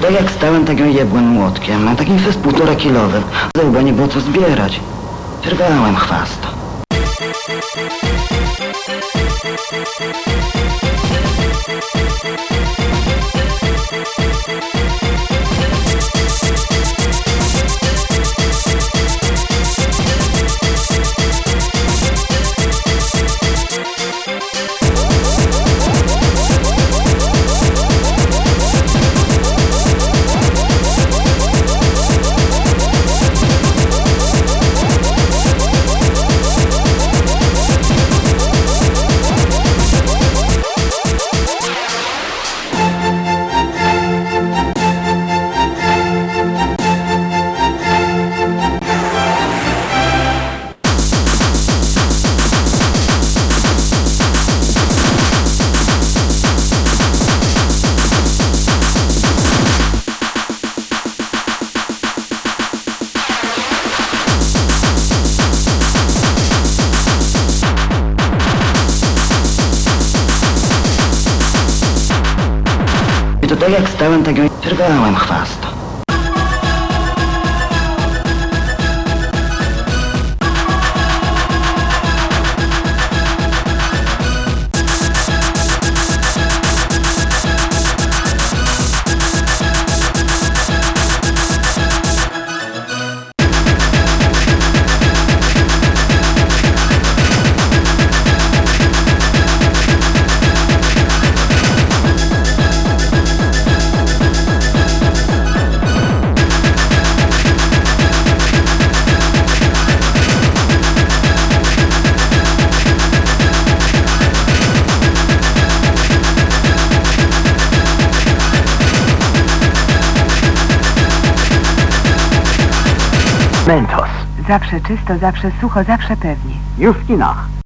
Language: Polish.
tak jak stałem, tak ją jebłem młotkiem, a takim przez 1,5 kilowym. Ze łba nie było co zbierać. Czerwałem chwasta. I to tak jak stałem, tak ją czerwałem chwasta. Mentos. Zawsze czysto, zawsze sucho, zawsze pewnie. Już w kinach.